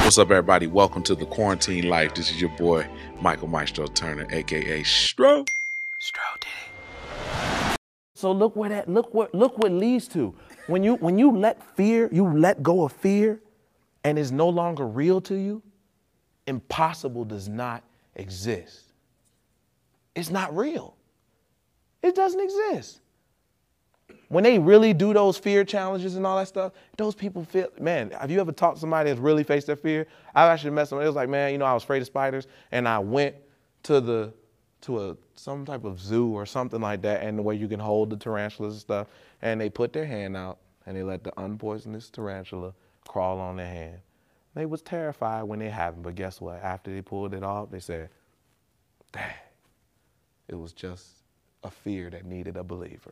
What's up, everybody? Welcome to the Quarantine Life. This is your boy, Michael Maestro Turner, aka Stro. Stro did it. So look what leads to. When you let go of fear and it's no longer real to you, impossible does not exist. It's not real. It doesn't exist. When they really do those fear challenges and all that stuff, those people feel, man, have you ever talked to somebody that's really faced their fear? I've actually met somebody, it was like, man, I was afraid of spiders, and I went to some type of zoo or something like that, and where you can hold the tarantulas and stuff, and they put their hand out, and they let the unpoisonous tarantula crawl on their hand. They was terrified when they happened, but guess what? After they pulled it off, they said, dang, it was just a fear that needed a believer.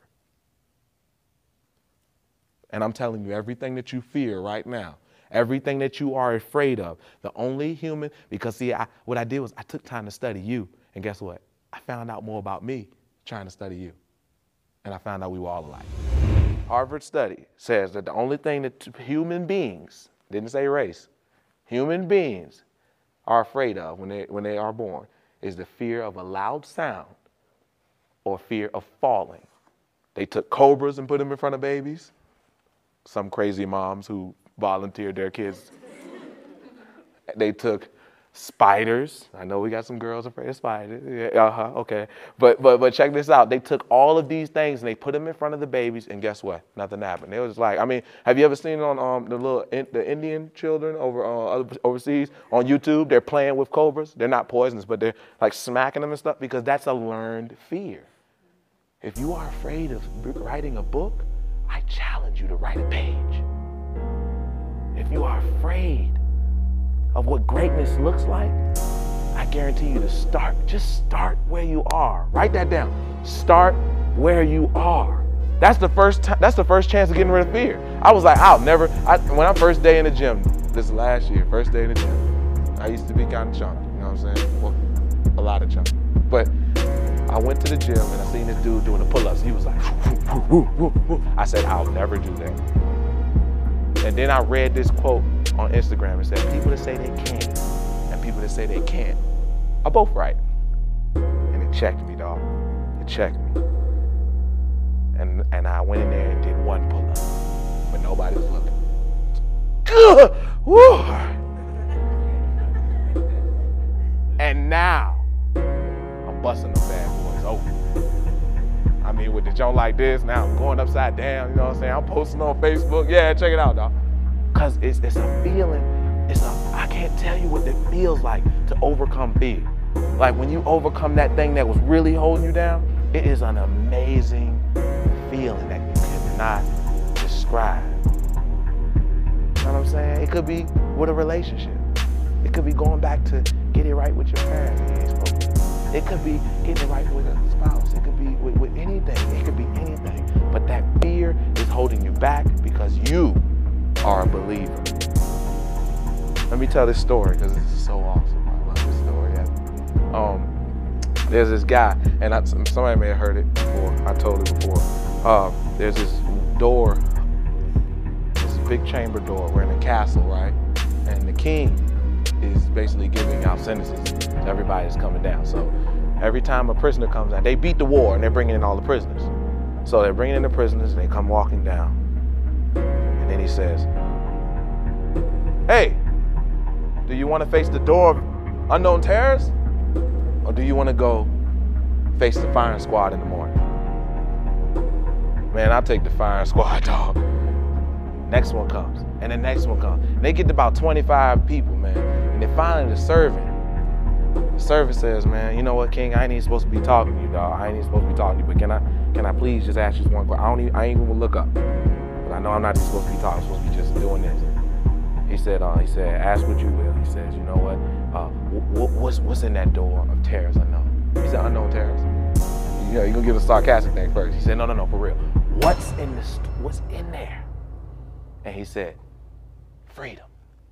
And I'm telling you, everything that you fear right now, everything that you are afraid of, the only human, because see, what I did was I took time to study you. And guess what? I found out more about me trying to study you. And I found out we were all alike. Harvard study says that the only thing that human beings, didn't say race, human beings are afraid of when they are born is the fear of a loud sound or fear of falling. They took cobras and put them in front of babies. Some crazy moms who volunteered their kids. They took spiders. I know we got some girls afraid of spiders. Yeah, okay. But check this out. They took all of these things and they put them in front of the babies, and guess what? Nothing happened. It was like, have you ever seen it on the Indian children overseas on YouTube? They're playing with cobras. They're not poisonous, but they're like smacking them and stuff because that's a learned fear. If you are afraid of writing a book, I challenge you to write a page. If you are afraid of what greatness looks like, I guarantee you to start. Just start where you are. Write that down. Start where you are. That's the first chance of getting rid of fear. I was like, when I first day in the gym, this last year, first day in the gym, I used to be kind of chunky, you know what I'm saying? Well, a lot of chunky. But I went to the gym and I seen this dude doing the pull-ups. He was like, woo, woo, woo. I said, I'll never do that. And then I read this quote on Instagram. It said, people that say they can and people that say they can't are both right. And it checked me, dog. It checked me. And I went in there and did one pull-up, but nobody was looking. Woo. And now, I'm busting them bad boys open. With the joint like this, now I'm going upside down, you know what I'm saying? I'm posting on Facebook. Yeah, check it out, dog. Because it's a feeling, I can't tell you what it feels like to overcome fear. Like when you overcome that thing that was really holding you down, it is an amazing feeling that you cannot describe. You know what I'm saying? It could be with a relationship. It could be going back to get it right with your parents. You ain't supposed to. It could be getting it right with a spouse. It could be with anything. It could be anything. But that fear is holding you back because you are a believer. Let me tell this story because this is so awesome. I love this story. There's this guy, and somebody may have heard it before. I told it before. There's this door, this big chamber door. We're in a castle, right? And the king is basically giving out sentences to everybody that's coming down. So every time a prisoner comes out, they beat the war and they're bringing in all the prisoners. So they're bringing in the prisoners and they come walking down. And then he says, hey, do you want to face the door of unknown terrors? Or do you want to go face the firing squad in the morning? Man, I'll take the firing squad, dog. Next one comes, and the next one comes. And they get to about 25 people, man. And then finally the servant says, man, you know what, King, I ain't even supposed to be talking to you, dog. I ain't even supposed to be talking to you, but can I please just ask you one question? I ain't even gonna look up. But I know I'm not even supposed to be talking, I'm supposed to be just doing this. He said, ask what you will. He says, you know what, what's in that door of terrors unknown? He said, unknown terrors? You're gonna give a sarcastic thing first. He said, no, for real. What's in there? And he said, freedom.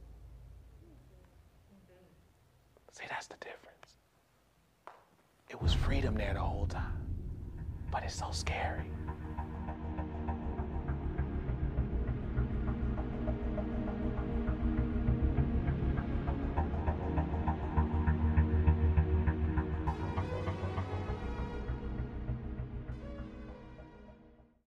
See, that's the difference. It was freedom there the whole time, but it's so scary.